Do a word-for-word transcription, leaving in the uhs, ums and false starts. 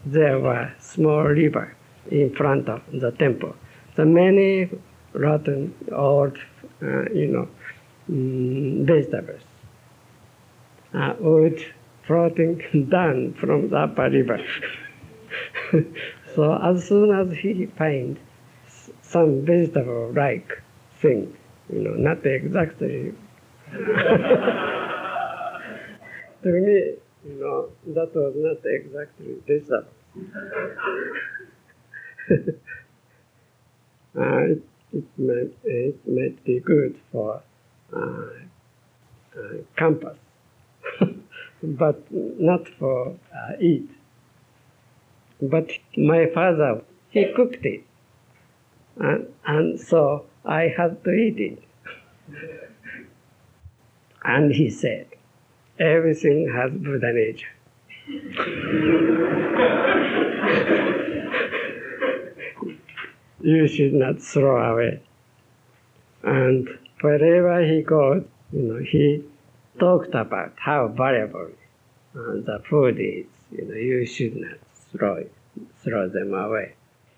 there was small river in front of the temple. So many rotten old, uh, you know, mm, vegetables, uh, wood floating down from the upper river. So as soon as he finds some vegetable-like thing, you know, not exactly. To me, you know, that was not exactly vegetable. uh, it, it, might, it might be good for uh, uh, campus, but not for uh, eat. But my father, he cooked it, and, and so I had to eat it. And he said, everything has Buddha nature. You should not throw away. And wherever he goes, you know, he talked about how valuable uh, the food is. You know, you should not throw it, throw them away.